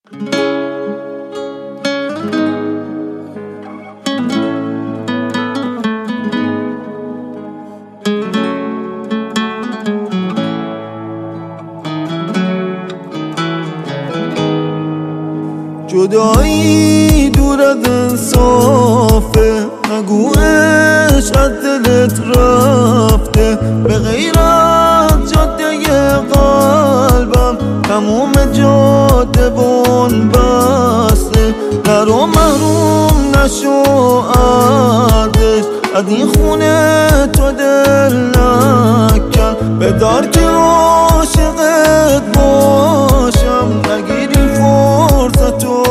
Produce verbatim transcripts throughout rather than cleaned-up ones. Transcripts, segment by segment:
جدایی دور از انصافه، نگو عشق از دلت رفته. به غیر از جاده قلبم تموم جاده بون بسته. نرو محروم نشو ازش، از این خونه تو دل نکن. بدار که عاشقت باشم، نگیری فرصتو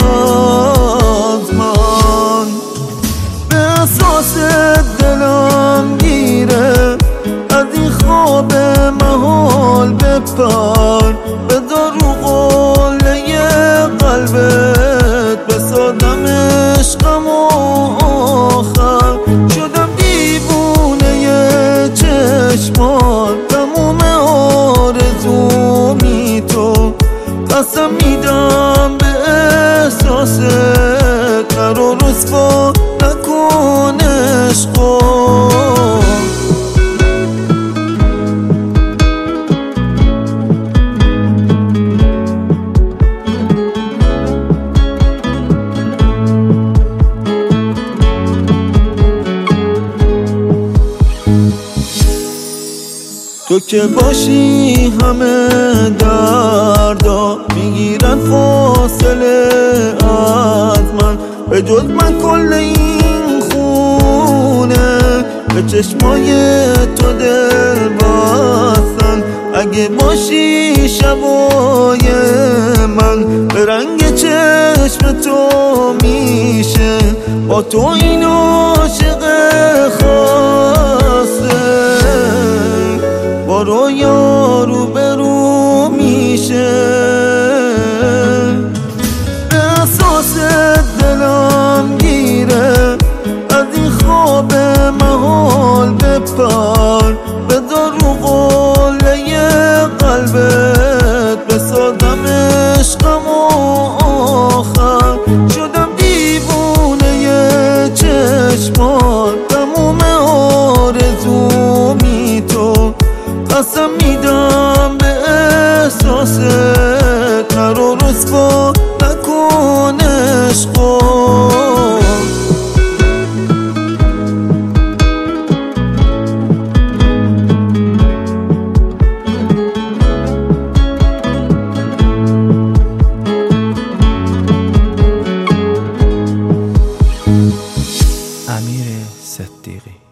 از من. به احساس دلم گیره، از این خواب محال بپر. بدار رو قله قلبت، بسازم عشقم و آخر. شدم دیوونه چشمان، تموم آرزومی تو. قسم میدم به احساست، نرو رسوا نکن عشقو. تو که باشی همه دردا میگیرن فاصله از من. به جز من کل این خونه به چشمای تو دل بستن. اگه باشی شبای من، به رنگ چشم تو میشه با تو این عاشق خاصه. با رویا رو برو میشه. به احساس دلم گیره، از این خواب محال بپر. بدار رو قله قلبت، بسازم عشقم و آخر. شدم دیوونه چشمان، تموم آرزومی تو. قسم میدم به احساست، نرو رسوا نکن عشقو. امیر صدیقی.